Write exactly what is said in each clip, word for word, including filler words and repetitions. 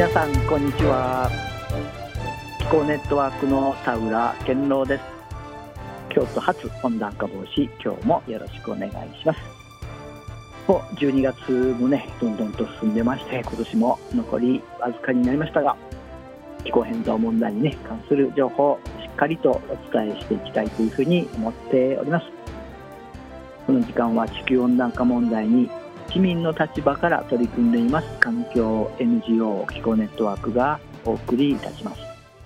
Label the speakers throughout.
Speaker 1: 皆さんこんにちは。気候ネットワークの田浦健郎です。京都発温暖化防止、今日もよろしくお願いします。もうじゅうにがつもねどんどんと進んでまして、今年も残りわずかになりましたが、気候変動問題に、ね、関する情報をしっかりとお伝えしていきたいというふうに思っております。この時間は地球温暖化問題に市民の立場から取り組んでいます環境 エヌジーオー 気候ネットワークがお送りいたします。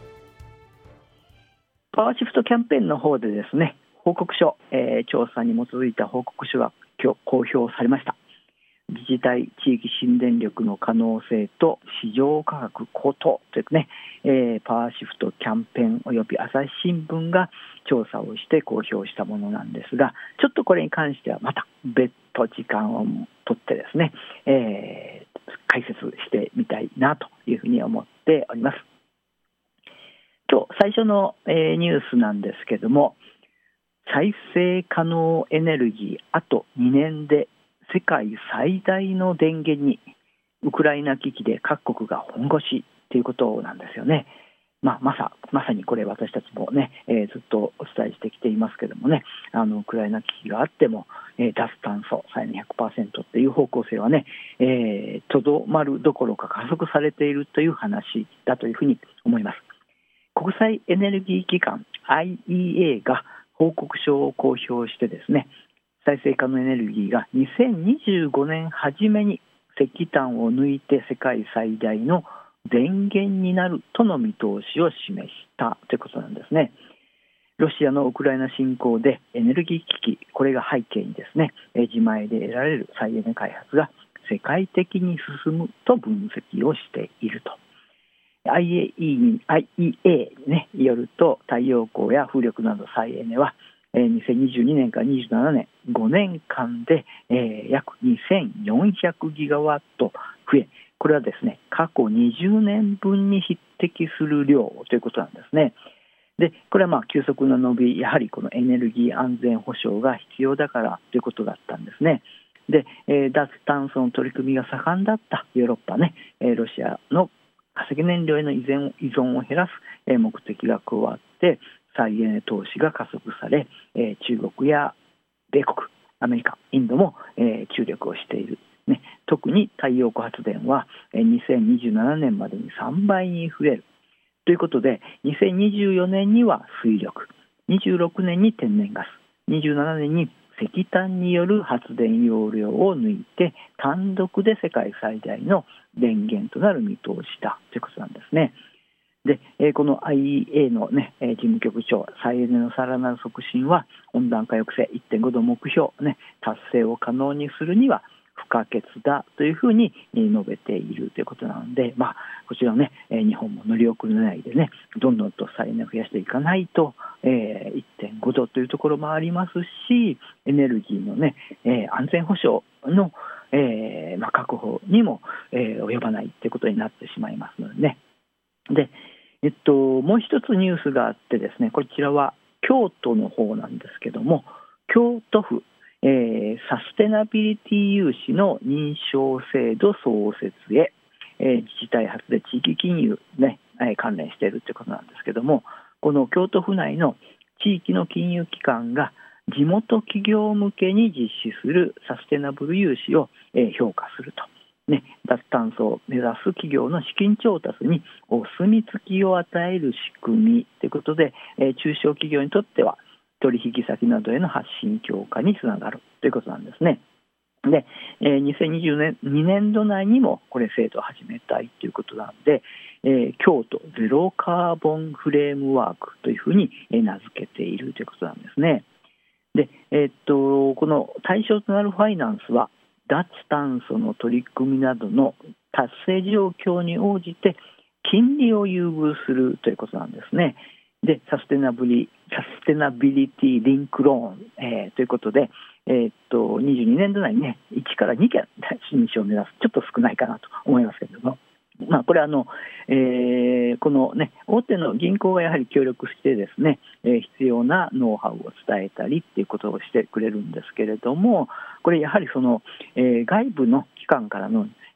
Speaker 1: パワーシフトキャンペーンの方でですね、報告書、えー、調査に基づいた報告書が今日公表されました。自治体地域新電力の可能性と市場価格高騰というね、えー、パワーシフトキャンペーンおよび朝日新聞が調査をして公表したものなんですが、ちょっとこれに関してはまた別途時間を取ってですね、えー、解説してみたいなというふうに思っております。今日最初の、えー、ニュースなんですけども、再生可能エネルギーあとにねんで世界最大の電源に、ウクライナ危機で各国が本腰ということなんですよね。まあ、まさまさにこれ私たちもね、えー、ずっとお伝えしてきていますけどもね、あのウクライナ危機があっても、えー、脱炭素再エネ ひゃくパーセント っていう方向性はね、えー、とどまるどころか加速されているという話だというふうに思います。国際エネルギー機関 アイイーエー が報告書を公表してですね、再生可能エネルギーがにせんにじゅうごねん初めに石炭を抜いて世界最大の電源になるとの見通しを示したということなんですね。ロシアのウクライナ侵攻でエネルギー危機、これが背景にですね、自前で得られる再エネ開発が世界的に進むと分析をしていると。アイイーエー に、ね、よると、太陽光や風力など再エネはにせんにじゅうにねんからにじゅうななねんごねんかんで、えー、約にせんよんひゃくギガワット増え、これはですね過去にじゅうねんぶんに匹敵する量ということなんですね。でこれはまあ急速な伸び、やはりこのエネルギー安全保障が必要だからということだったんですね。で、えー、脱炭素の取り組みが盛んだったヨーロッパね、えー、ロシアの化石燃料への依存依存を減らす、えー、目的が加わって再エネ投資が加速され、えー、中国や米国、アメリカ、インドも、えー、注力をしている、ね、特に太陽光発電は、えー、にせんにじゅうななねんまでにさんばいに増えるということで、にせんにじゅうよねんには水力、にじゅうろくねんに天然ガス、にじゅうななねんに石炭による発電容量を抜いて単独で世界最大の電源となる見通しだということなんですね。で、えー、この アイイーエー の、ね、事務局長、再エネのさらなる促進は温暖化抑制 いってんご 度目標、ね、達成を可能にするには不可欠だというふうに述べているということなので、まあ、こちらね、日本も乗り遅れないでね、どんどんと再エネを増やしていかないと、えー、いってんご 度というところもありますし、エネルギーのね、えー、安全保障の、えーまあ、確保にも、えー、及ばないということになってしまいますのでね。で、えっと、もう一つニュースがあってですね、こちらは京都の方なんですけども、京都府、えー、サステナビリティ融資の認証制度創設へ、えー、自治体発で地域金融、ね、えー、関連しているということなんですけども、この京都府内の地域の金融機関が地元企業向けに実施するサステナブル融資を、えー、評価すると。ね、脱炭素を目指す企業の資金調達にお墨付きを与える仕組みということで、えー、中小企業にとっては取引先などへの発信強化につながるということなんですね。で、えー、にせんにじゅうにねんど内にもこれ制度を始めたいということなので、えー、京都ゼロカーボンフレームワークというふうに名付けているということなんですね。で、えー、っとこの対象となるファイナンスは脱炭素の取り組みなどの達成状況に応じて金利を優遇するということなんですね。で、サステナブリ、サステナビリティリンクローン、えー、ということで、えー、っとにじゅうにねんど内にねいちからにけん認証を目指す、ちょっと少ないかなと思いますけれども、まあ、これはあの、えー、この、ね、大手の銀行がやはり協力してですね、えー、必要なノウハウを伝えたりっていうことをしてくれるんですけれども、これやはりその、えー、外部の機関からの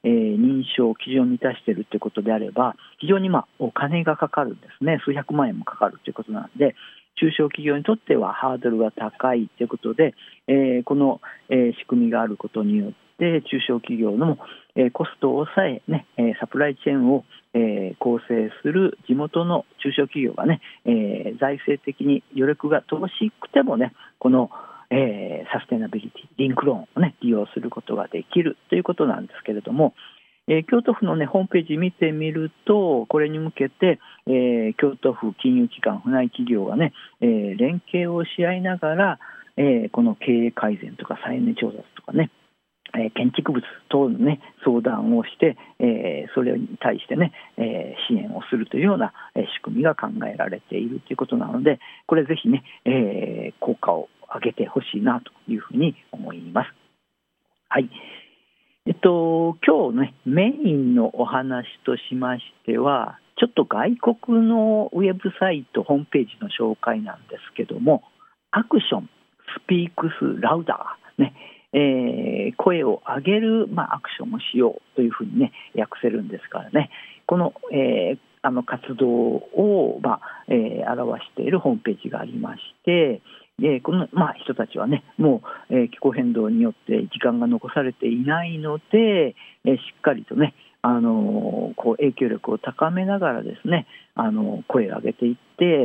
Speaker 1: えー、認証基準を満たしているということであれば、非常にまあお金がかかるんですね。数百万円もかかるということなので、中小企業にとってはハードルが高いということで、えー、この、えー、仕組みがあることによって中小企業の、えー、コストを抑え、ね、サプライチェーンを、えー、構成する地元の中小企業が、ねえー、財政的に余力が乏しくても、ね、この、えー、サステナビリティリンクローンを、ね、利用することができるということなんですけれども、えー、京都府の、ね、ホームページ見てみると、これに向けて、えー、京都府金融機関、府内企業が、ねえー、連携をし合いながら、えー、この経営改善とか再エネ調達とかね、えー、建築物等の、ね、相談をして、えー、それに対して、ねえー、支援をするというような、えー、仕組みが考えられているということなので、これぜひ、ねえー、効果を上げてほしいなというふうに思います。はい。えっと、今日ね、メインのお話としましては、ちょっと外国のウェブサイト、ホームページの紹介なんですけども、アクション、スピークスラウダー、ねえー、声を上げる、まあ、アクションをしようというふうに、ね、訳せるんですからね、この、えー、あの活動を、まあえー、表しているホームページがありまして、でこの、まあ、人たちは、ね、もう、えー、気候変動によって時間が残されていないので、えー、しっかりと、ねあのー、こう影響力を高めながらですね、あのー、声を上げていって、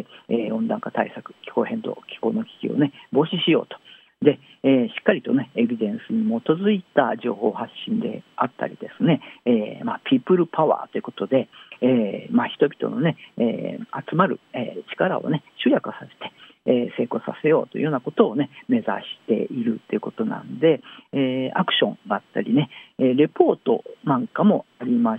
Speaker 1: えー、温暖化対策、気候変動、気候の危機を、ね、防止しようと。でえー、しっかりと、ね、エビデンスに基づいた情報発信であったりですね、えーまあ、ピープルパワーということで、えーまあ、人々の、ねえー、集まる、えー、力を、ね、集約させて、えー、成功させようというようなことを、ね、目指しているということなんで、えー、アクションがあったり、ね、レポートなんかもありまして、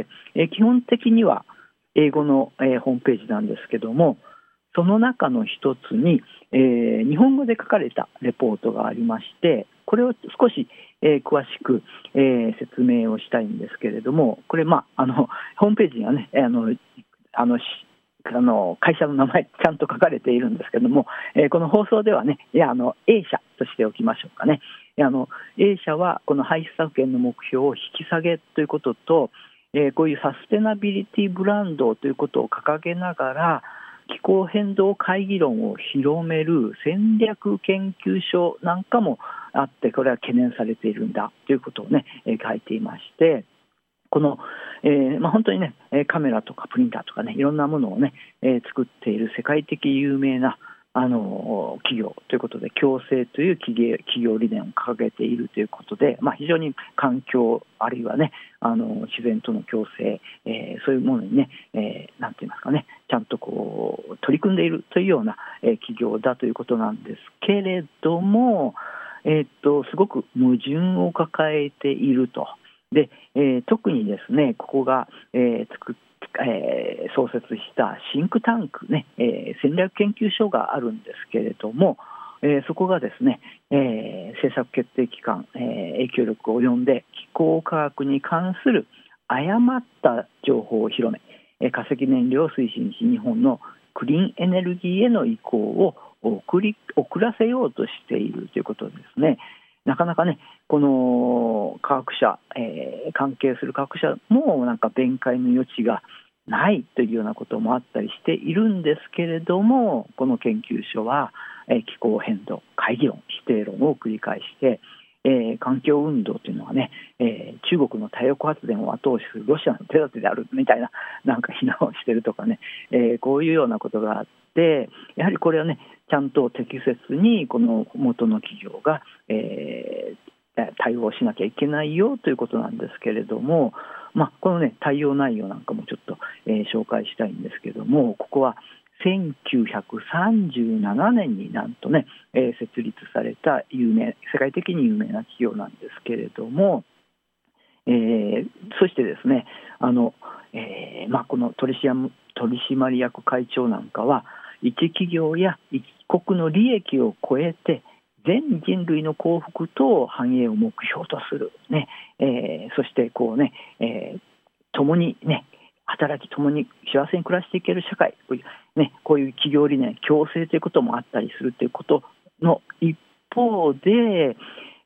Speaker 1: えー、基本的には英語の、えー、ホームページなんですけども、その中の一つに、えー、日本語で書かれたレポートがありまして、これを少し、えー、詳しく、えー、説明をしたいんですけれども、これ、まあ、あのホームページにはね、あのあのあの会社の名前ちゃんと書かれているんですけども、えー、この放送ではね、いやあの A 社としておきましょうかね。あの A 社はこの排出削減の目標を引き下げということと、えー、こういうサステナビリティブランドということを掲げながら、気候変動会議論を広める戦略研究所なんかもあって、これは懸念されているんだということを、ね、書いていまして、この、えーまあ、本当にね、カメラとかプリンターとかね、いろんなものをね、えー、作っている世界的有名なあの企業ということで、共生という企業、企業理念を掲げているということで、まあ、非常に環境あるいはね、あの自然との共生、えー、そういうものにね、えー、なんて言いますかね、ちゃんとこう取り組んでいるというような、えー、企業だということなんですけれども、えー、っとすごく矛盾を抱えていると。で、えー、特にですね、ここが、えー作っえー、創設したシンクタンク、ねえー、戦略研究所があるんですけれども、えー、そこがですね、えー、政策決定機関、えー、影響力を及んで気候科学に関する誤った情報を広め、えー、化石燃料を推進し、日本のクリーンエネルギーへの移行を送り遅らせようとしているということですね。なかなかね、この科学者、えー、関係する科学者もなんか弁解の余地がないというようなこともあったりしているんですけれども、この研究所は、えー、気候変動、懐疑論、否定論を繰り返して、えー、環境運動というのはね、えー、中国の太陽光発電を後押しするロシアの手立てであるみたいな、なんか非難をしているとかね、えー、こういうようなことがあって、やはりこれはね、ちゃんと適切にこの元の企業が、えー、対応しなきゃいけないよということなんですけれども、まあ、このね対応内容なんかもちょっと、えー、紹介したいんですけども、ここはせんきゅうひゃくさんじゅうななねんになんとね、えー、設立された有名世界的に有名な企業なんですけれども、えー、そしてですね、あの、えーまあ、この取締取締役会長なんかは、一企業や一国の利益を超えて全人類の幸福と繁栄を目標とする、ねえー、そしてこう、ねえー、共に、ね、働き共に幸せに暮らしていける社会、こういう、ね、こういう企業理念、共生ということもあったりするということの一方で、え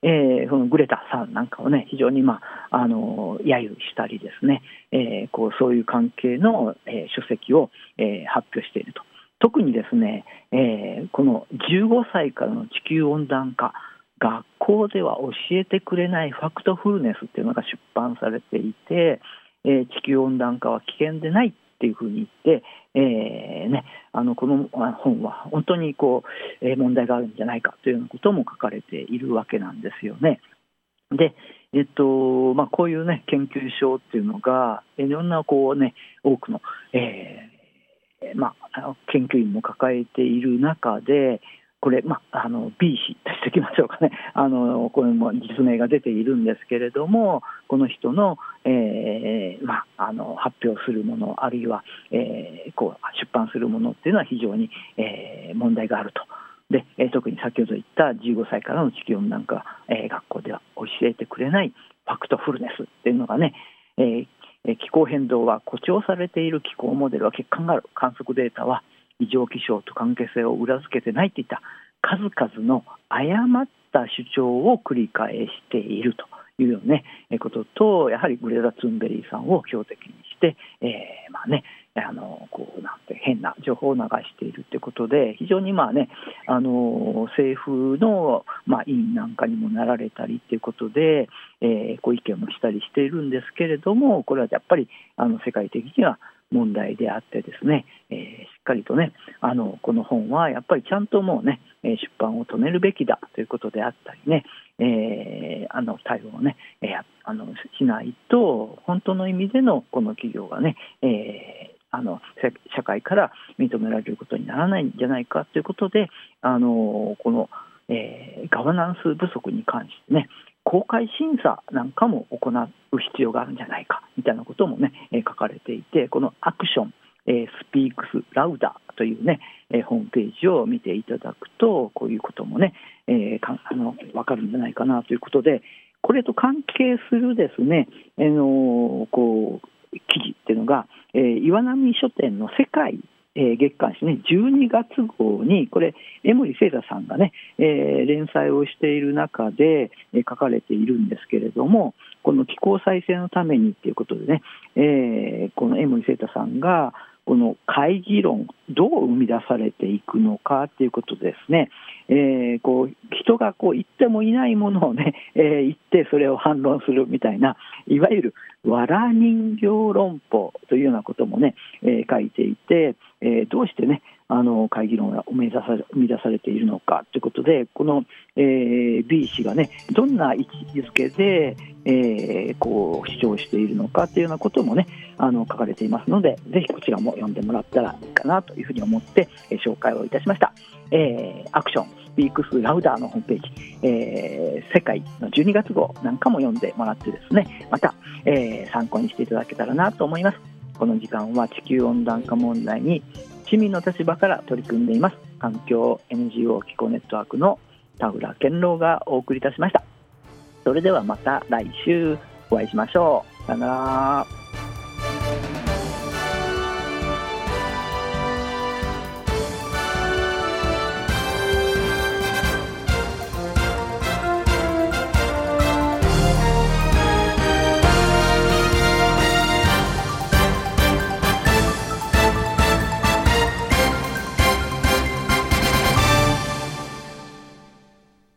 Speaker 1: えー、そのグレタさんなんかをね非常に、まあ、あの揶揄したりですね、えー、こうそういう関係の、えー、書籍を、えー、発表していると。特にですね、えー、このじゅうごさいからの地球温暖化、学校では教えてくれないファクトフルネスっていうのが出版されていて、えー、地球温暖化は危険でないっていうふうに言って、えーね、あのこの本は本当にこう、えー、問題があるんじゃないかというようなことも書かれているわけなんですよね。で、えっとまあ、こういう、ね、研究所っていうのがいろんなこう、ね、多くの、えーまあ、研究員も抱えている中で、これ、まあ、あの B 氏としておきましょうかね、あのこれも実名が出ているんですけれども、この人の、えーまあ、あの発表するもの、あるいは、えー、こう出版するものっていうのは非常に、えー、問題があると。で、えー、特に先ほど言ったじゅうごさいからの地球温暖化、えー、学校では教えてくれないファクトフルネスっていうのがね、えー気候変動は誇張されている気候モデルは欠陥がある、観測データは異常気象と関係性を裏付けてないといった数々の誤った主張を繰り返しているというような、ね、ことと、やはりグレタ・ツンベリーさんを標的にして、えーまあね、あのこうなんて変な情報を流しているということで、非常にまあ、ね、あの政府の、まあ、委員なんかにもなられたりということで、えー、ご意見もしたりしているんですけれども、これはやっぱりあの世界的には問題であってですね、えー、しっかりとね、あのこの本はやっぱりちゃんともうね出版を止めるべきだということであったりね、えー、あの対応をね、えー、あのしないと本当の意味でのこの企業がね、えーあの社会から認められることにならないんじゃないかということで、あのこの、えー、ガバナンス不足に関してね、公開審査なんかも行う必要があるんじゃないかみたいなこともね、えー、書かれていて、このアクション、えー、スピークスラウダーというね、えー、ホームページを見ていただくと、こういうこともね、えー、かあの分かるんじゃないかなということで、これと関係するですね、あのこう記事っていうのが、えー、岩波書店の世界、えー、月刊誌ね、じゅうにがつ号に、これ江森聖太さんがね、えー、連載をしている中で、えー、書かれているんですけれども、この気候再生のためにということでね、えー、この江森聖太さんがこの会議論どう生み出されていくのかということですね、えー、こう人がこう言ってもいないものをね、えー、言ってそれを反論するみたいな、いわゆるわら人形論法というようなこともね、えー、書いていて、えー、どうしてねあの会議論が生み出され、生み出されているのかということで、この、えー、B 氏がねどんな位置づけで、えー、こう主張しているのかというようなこともねあの書かれていますので、ぜひこちらも読んでもらったらいいかなというふうに思って、えー、紹介をいたしました。えー、アクションスピークスラウダーのホームページ、えー、世界のじゅうにがつ号なんかも読んでもらってですね、また、えー、参考にしていただけたらなと思います。この時間は地球温暖化問題に市民の立場から取り組んでいます環境 エヌジーオー 気候ネットワークの田浦健郎がお送りいたしました。それではまた来週お会いしましょう。さよなら。